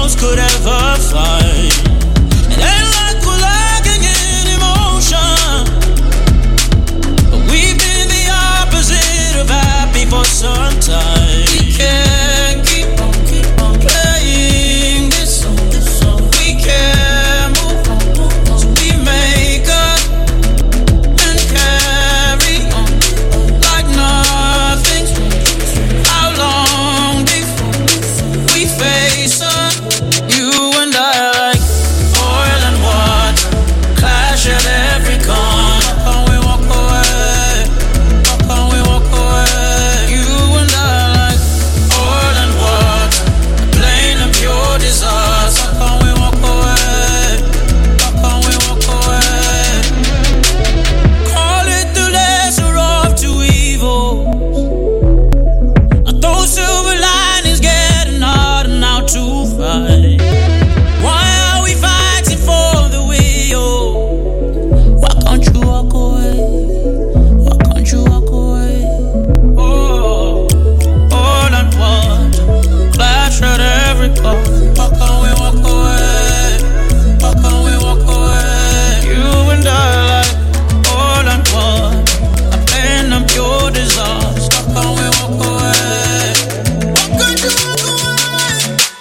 else could ever find. It ain't like we're lacking in emotion, but we've been the opposite of happy for some time. We can't keep on playing this song. We can't move on, so we make up and carry on like nothing's wrong. How long before we face up? You and I like oil and water, clash at every corner. How can we walk away? How can we walk away? You and I like oil and water, plain and pure disaster. How can we walk away? How can we walk away? Call it the lesser of two evils. Those silver linings getting harder now to fight. Why are we fighting for the wheel? Why can't you walk away? Why can't you walk away? Oh, all at once, clash at every corner. Why can't we walk away? Why can't we walk away? You and I like all at once, a plain and pure disaster. Why can't we walk away? Why can't you walk away?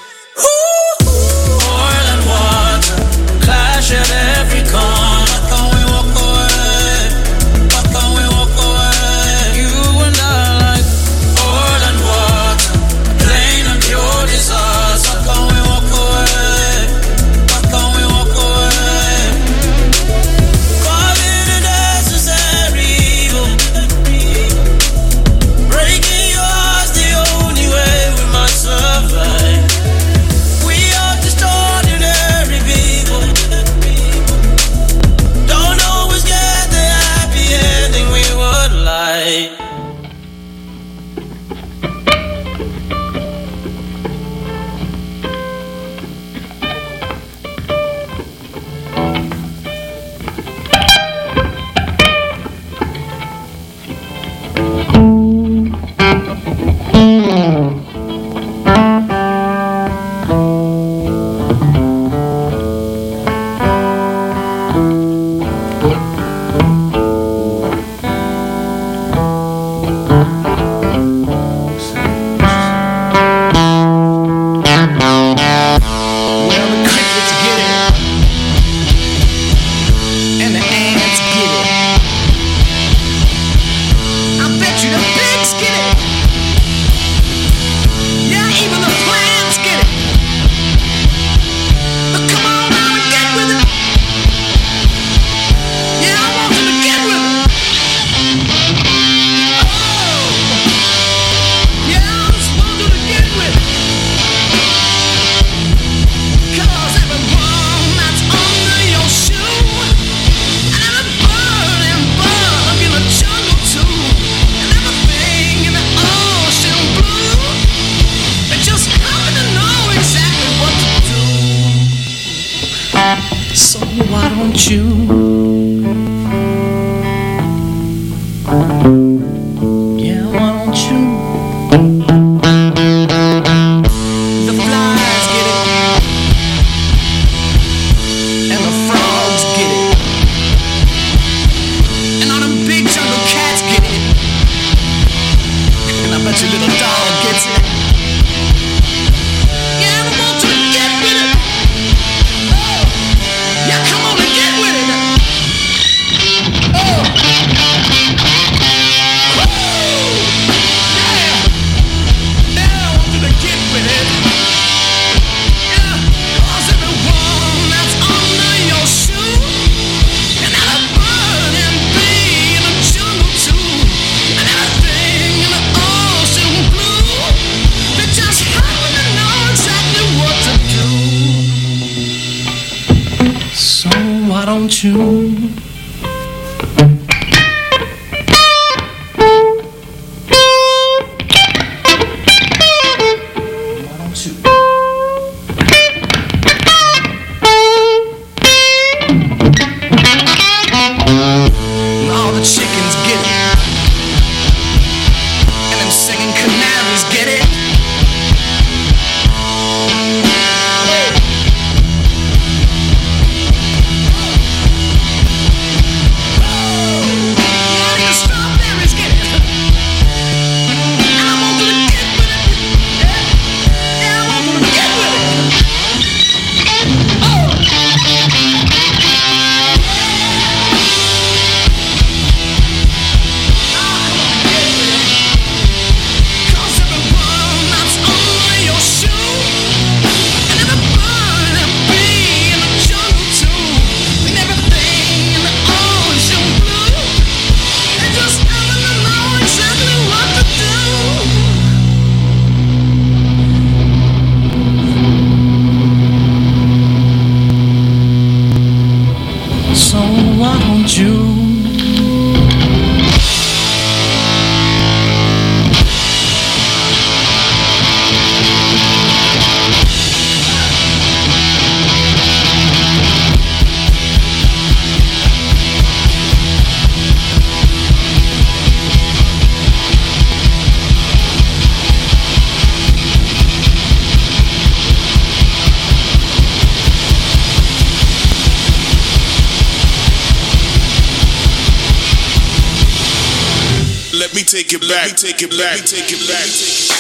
Oil and water, clash at every corner. Why can't we walk away? Why can't we walk away? You and I like oil and water, plain and pure disaster. Why can't we walk away? Why can't we walk away? Call it a necessary evil. Breaking your heart's the only way we might survive. We are just ordinary people, don't always get the happy ending we would like. Well, the crickets get it, and the ants get it. I bet you the pigs get it. Yeah, even the plants get it. But come on now and get with it. Yeah, I want you to get with it. Oh, yeah, I just want you to get with it. 'Cause everyone that's under your shoe, and every bird and bug in the jungle too, and everything in the ocean blue, they just happen to know exactly what to do. So why don't you? Yeah, why don't you? The flies get it, and the frogs get it, and all them big jungle cats get it, and I bet your little dog gets it. Yeah, I want you to get with it. Oh, yeah, come on and get with it. Oh, don't you? All the chickens get it, and them singing canaries get it. me take it back, take it back, take it back.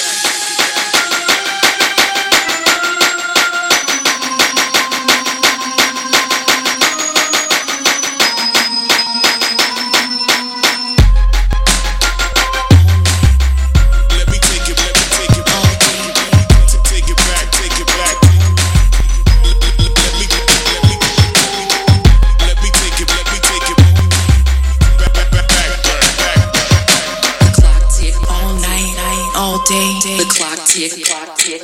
The clock tick, the clock tick.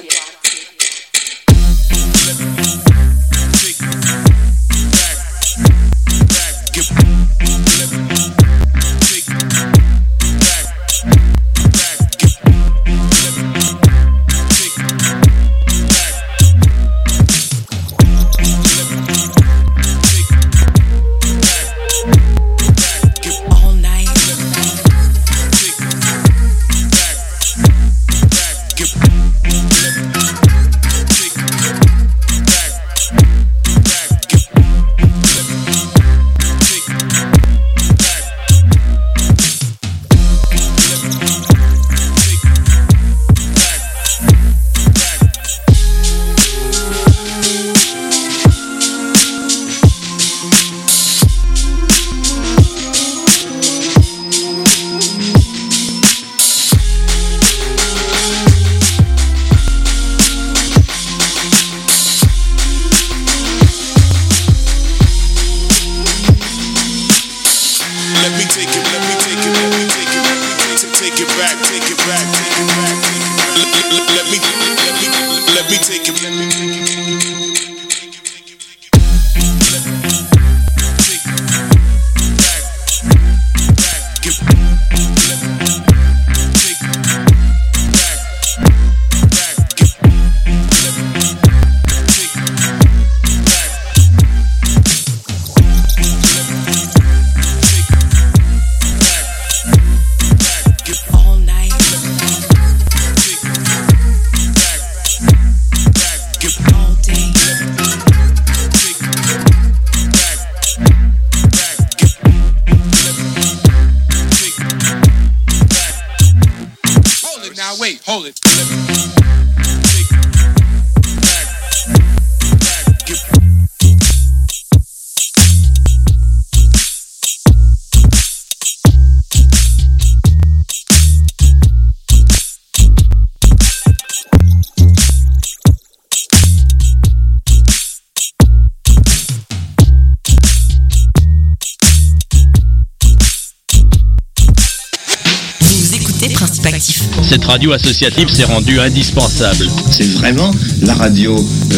Cette radio associative s'est rendue indispensable. C'est vraiment la radio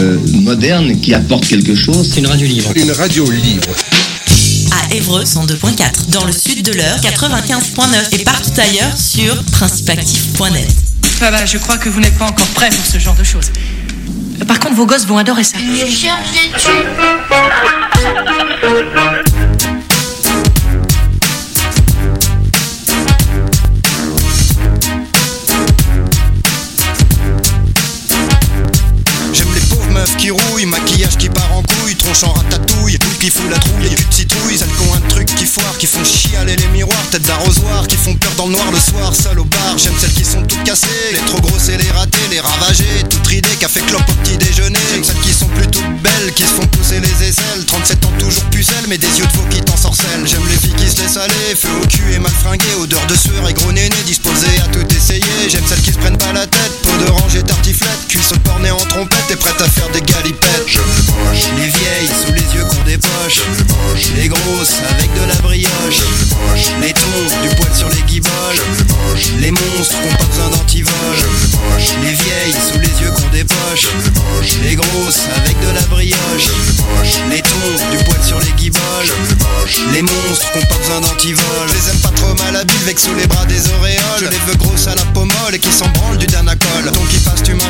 moderne qui apporte quelque chose. C'est une radio libre. Une radio libre. À Évreux 102.4, dans le sud de l'Eure 95.9 et partout ailleurs sur principeactif.net. Je crois que vous n'êtes pas encore prêts pour ce genre de choses. Par contre, vos gosses vont adorer ça. Qui rouille, maquillage qui part en couille, tronche en ratatouille, boule qui fout la trouille, cul de citrouille, celles qui ont un truc qui foire, qui font chialer les miroirs, tête d'arrosoir, qui font peur dans le noir le soir, seul au bar. J'aime celles qui sont toutes cassées, les trop grosses et les ratées, les ravagées, toutes ridées, café clope au petit déjeuner. J'aime celles qui sont plutôt belles, qui se font pousser les aisselles, 37 ans toujours pucelles, mais des yeux de veau qui t'ensorcellent. J'aime les filles qui se laissent aller, feu au cul et mal fringuées, odeur de sueur et gros néné, disposées à tout essayer. J'aime celles qui se prennent pas la tête, peau d'orange et tartiflette, cuisses au cornet en trompette et prêtes à faire des galipettes. J'aime les moches, les vieilles sous les yeux qu'on dépoche. J'aime les moches, les grosses avec de la brioche. J'aime les moches, les tons, du poil sur les guibolles. J'aime les moches, les monstres qui ont pas besoin d'antivol. J'aime les moches, les vieilles sous les yeux qu'on dépoche. J'aime les moches, les grosses avec de la brioche. J'aime les moches, les tons, du poil sur les guibolles. J'aime les moches, les monstres qui ont pas besoin d'antivol. Je les aime pas trop malhabiles, avec sous les bras des auréoles. Je les veux grosses à la peau molle et qui s'en branlent du Danacol. Donc qui passe tu m'intéresses,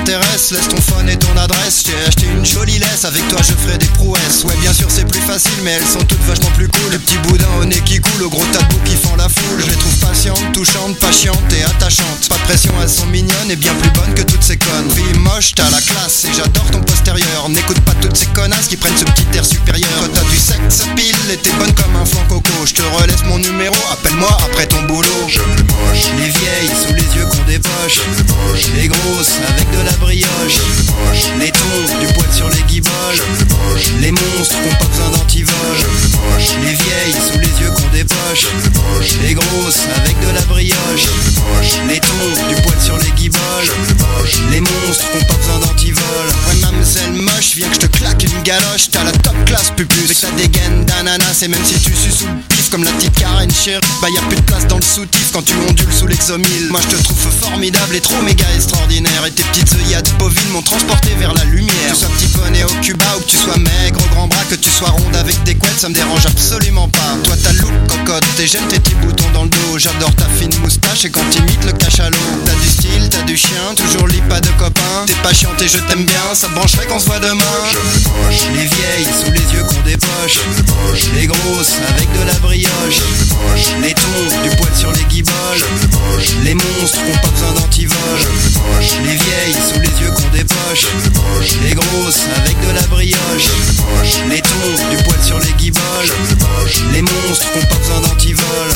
laisse ton phone et ton adresse. J'ai acheté une jolie laisse, avec toi je ferai des prouesses. Ouais bien sûr c'est plus facile mais elles sont toutes vachement plus cool. Le petit boudin au nez qui coule, au gros tas de boue qui font la foule. Je les trouve patientes, touchantes, patientes et attachantes. Pas de pression, elles sont mignonnes et bien plus bonnes que toutes ces connes. Fille moche, t'as la classe et j'adore ton postérieur. N'écoute pas toutes ces connasses qui prennent ce petit air supérieur. Quand t'as du sexe pile et t'es bonne comme un flanc coco, je te relaisse mon numéro, appelle-moi après ton boulot. J'aime les moches, Les vieilles sous les yeux qu'on dépoche, j'aime les moches, les grosses avec de la brioche, j'aime les moches, les tons, du poil sur les guiboles, j'aime les moches, les monstres qui ont pas besoin d'antivol. j'aime les moches, Les vieilles sous les yeux qu'on dépoche, j'aime les moches, les grosses avec de la brioche, j'aime les moches, les tons, du poil sur les guiboles, j'aime les moches, les monstres qui ont pas besoin d'antivol. Ouais mademoiselle moche, viens que je te claque une galoche. T'as la top classe pupus, avec ta dégaine d'ananas. Et même si tu sues sous le pif comme la petite Karen chérie, bah y'a plus de place dans le soutif quand tu ondules sous l'exomile. Moi je te trouve formidable et trop méga extraordinaire. Et tes petites œillades bovines m'ont transporté vers la lumière. Que tu sois petit poney au Cuba ou que tu sois maigre au grand bras, que tu sois ronde avec des couettes, ça me dérange absolument pas. Toi t'as le look cocotte et j'aime tes petits boutons dans le dos. J'adore ta fine moustache et quand t'imites le cachalot. T'as du style, t'as du chien, toujours lit pas de copain. T'es pas chiante et je t'aime bien, ça te brancherait qu'on se voit demain. j'aime les moches, Les vieilles sous les yeux qu'on dépoche, j'aime les moches, les grosses avec de la brioche, j'aime les moches, les tons, du poil sur les guiboles, j'aime les moches, les monstres qui ont pas besoin d'antivol. j'aime les moches, Les vieilles sous les yeux qu'on dépoche, j'aime les moches, les grosses avec de la brioche, j'aime les moches, les tons, du poil sur les guiboles, j'aime les moches. les monstres qui ont pas besoin d'antivol.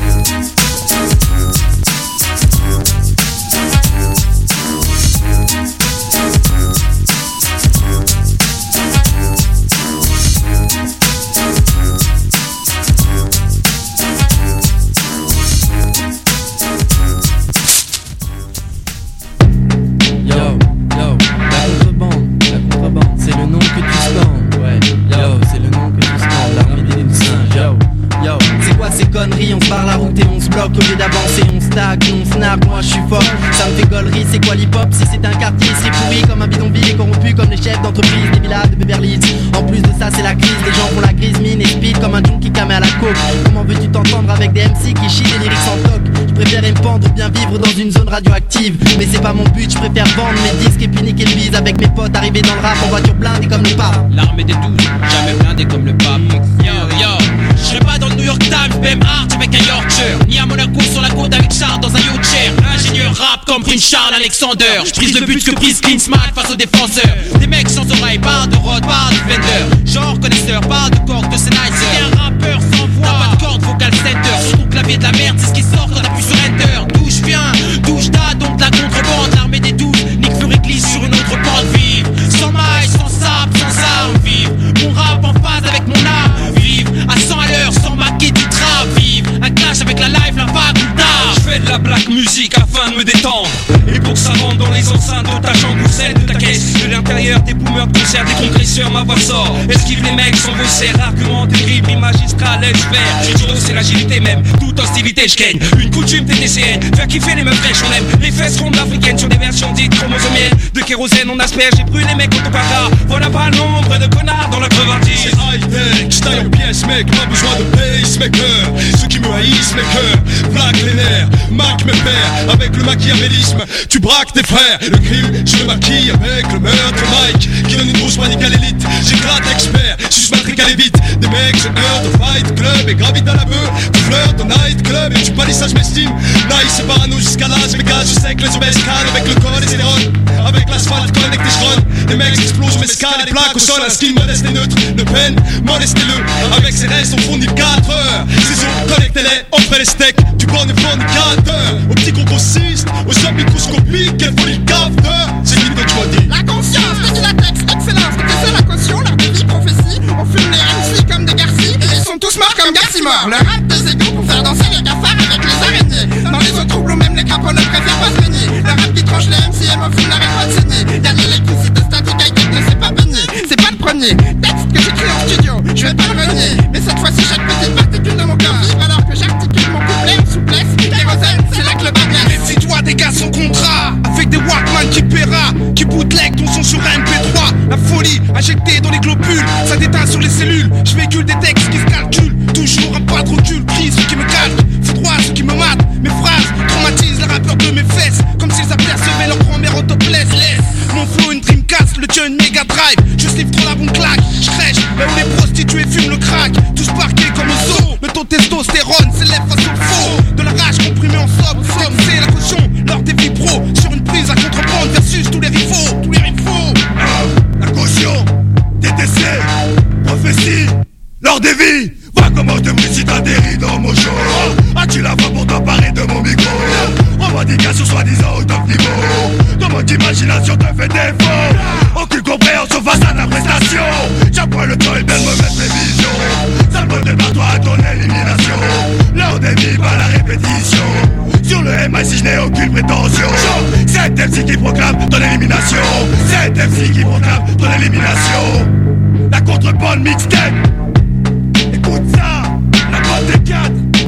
La contrebande, c'est le nom que tu scandes. Ouais, yo, c'est le nom que tu scandes. L'armée des singes, yo, c'est quoi ces conneries? On se barre la route et on se bloque. Au lieu d'avancer, on stagne, on snap. Moi je suis fort, ça me fait gaulerie. C'est quoi l'hip-hop? Si c'est un quartier, c'est pourri comme un bidonville et corrompu comme les chefs d'entreprise des villas de Beverly Hills. En plus de ça, c'est la crise. Les gens font la grise mine et speed comme un junkie camé à la coke. Comment veux-tu t'entendre avec des MC qui chient des lyrics sans toc? Je préfère me pendre ou bien vivre dans une zone radioactive. Mais c'est pas mon but, je préfère vendre mes disques et puis niquer le bise avec mes potes. Arriver dans le rap en voiture blindée comme le pape. L'armée des 12, jamais blindé comme le pape. Yo, yo, je serai pas dans le New York Times, BM Art avec un Yorkshire, ni à Monaco sur la côte avec Charles dans un yacht chair. Ingénieur rap comme Prince Charles Alexander. Je prise le but que prise Clean Smile face aux défenseurs. Des mecs sans oreilles, parlent de Rod, parlent de Fender. Genre connaisseur, parle de cordes de Sennheiser. Et un rappeur sans voix, t'as pas de corde vocal center. Sur ton clavier de la merde, c'est ce qui sort quand t'appuies sur Enter. D'où je viens, d'où je t'as donc la contrebande. L'armée des 12, Nick Fury glisse sur une autre bande. Vive, sans mailles, sans sable, sans armes. Vive, mon rap en phase avec mon âme. Vive, à 100 à l'heure, sans maquer du trap. Vive, un clash avec la live, la vague ou tard. Je fais de la black music afin de me détendre. Et pour que ça rentre dans les enceintes de ta chambre ou celle de ta caisse. De l'intérieur, des boomers de concert, des compresseurs, ma voix sort. Esquive les mecs sans vos serres, arguments terribles, magistral, expert. Judo, c'est l'agilité même, toute hostilité, je gagne. Une coutume TTCN, faire kiffer les meufs fraîches, on aime. Les fesses rondes africaines sur des versions dites chromosomiennes. De kérosène, on asperge, j'ai brûlé les mecs autopara. Voilà pas le nombre de connards dans la crevardise. C'est high-tech, j'taille en pièces mec, pas besoin de pacemaker. Ceux qui me haïssent mes cœurs, plaquent les nerfs, Mac mes pères, avec le machiavélisme, tu braques tes frères. Le crime, je le maquille avec le meurtre Mike, qui donne une grosse panique à l'élite. J'éclate expert, suce matrique à vite. Des mecs, j'ai heure de fight club et gravite à la beuh. Tu flirtes au night club et tu palissage m'estime. Nice, c'est parano jusqu'à l'âge, mes gars, je sais que les obèses calent avec le col et les neurones. Avec l'asphalte, connecte tes chevrons. Les mecs explosent, mes scales et plaques au sol. Un skin modeste et neutre, ne peine, molestez-le. Avec ses restes, on fournit 4 heures. Ciseaux, connectez-les, on fait les steaks. Du bon et fornicateur. Au petit grossiste, aux hommes microscopiques. Quelle folie le capteur. C'est qui que tu m'as dit? La conscience, le dilatex, excellence. Que c'est la caution, leur vie, prophétie. On fume les MC comme des garcis. Et ils sont tous morts comme Garcimore. Le rap des égaux pour faire danser les cafards avec les araignées. Dans les autres troubles, même les crapauds ne préfèrent pas se baigner. Le rap qui tranche les MC et m'offre n'arrête pas de saigner. Gagner l'électricité statique, high-tech ne s'est pas baigné. C'est pas le premier texte que j'écris en studio, je vais pas le renier. Mais cette fois-ci, chaque petite particule de mon corps vibre alors que j'articule mon couplet en souplesse. Kérosène, c'est là que le bas blesse. Si toi des gars sans contrat, avec des Walkman qui paiera, qui bootleg ton son sur MP3. La folie injectée dans les globules, ça déteint sur les cellules. Je véhicule des textes qui se calculent, toujours un pas de recul. Crise ceux qui me calquent, fais droit ceux qui me matent. Mes phrases traumatisent les rappeurs de mes fesses, comme s'ils apercevaient leur grand-mère au topless. Mon flow crack, tous parqués comme au zoo. Le taux de testostérone s'élève face au faux. De la rage comprimée en sobre, c'est la caution lors des vies pro. Sur une prise à contrebande versus tous les rivaux. La caution, TTC, prophétie, lors des vies. Vois comment je te brise si t'atterris dans mon show. As-tu la voix pour t'emparer de mon micro? Revendication soi-disant au top niveau. Dans mon imagination te fait défaut. Aucune compréhension face à ta prestation. J'apprends le temps et belle mauvaise prévision. Ça me démarre-toi à ton élimination. L'heure des vies par la répétition. Sur le MIC je n'ai aucune prétention. C'est MC qui proclame ton élimination. C'est MC qui proclame ton élimination. La contrebande mixtape. Écoute ça, la bande des 4.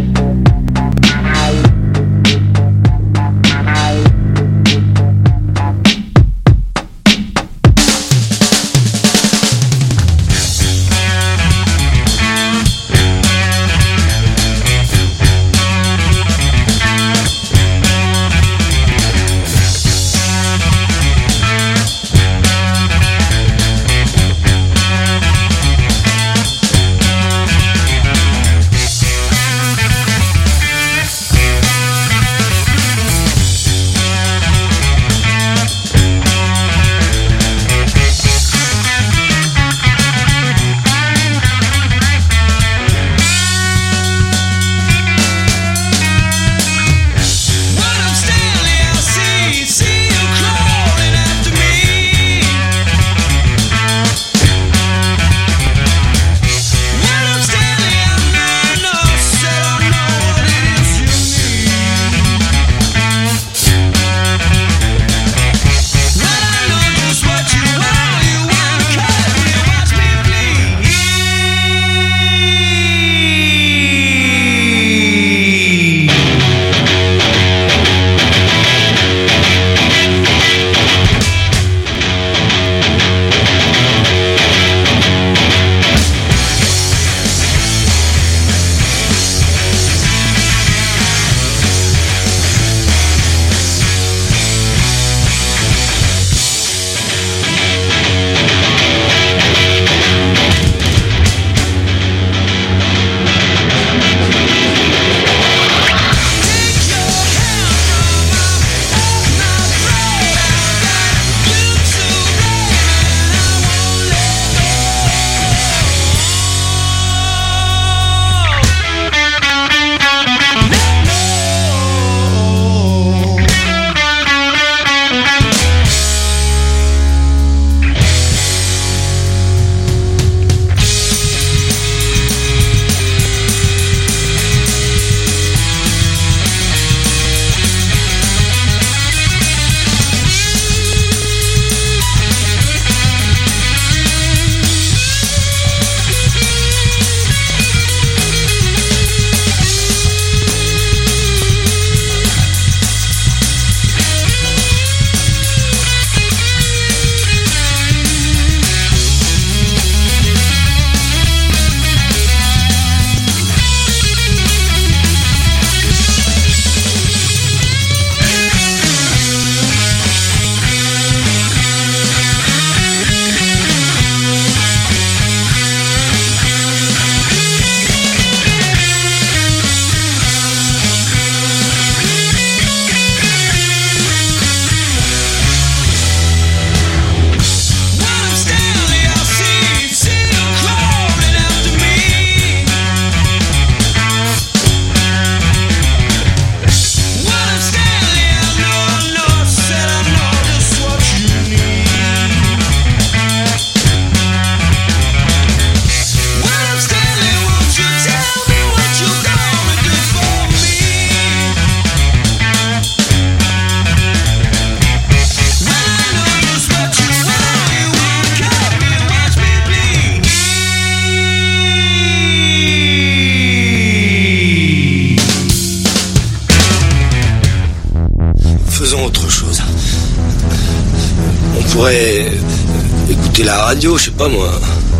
pourrait écouter la radio, je sais pas moi.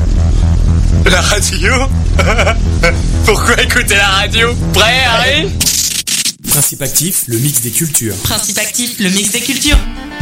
La radio? Pourquoi écouter la radio? Prêt, Harry? Principe actif, le mix des cultures. Principe actif, le mix des cultures.